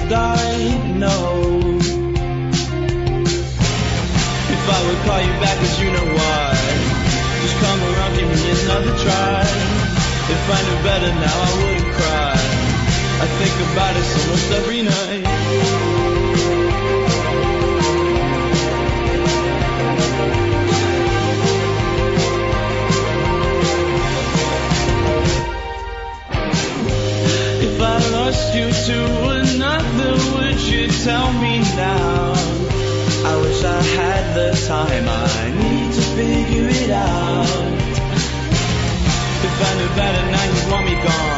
world I know. If I would call you back, 'cause you know why. Just come around, give me another try. If I knew better now, I wouldn't cry. I think about it almost every night. If I lost you to another, would you tell me now? I wish I had the time I need to figure it out. If I knew better now, you'd want me gone.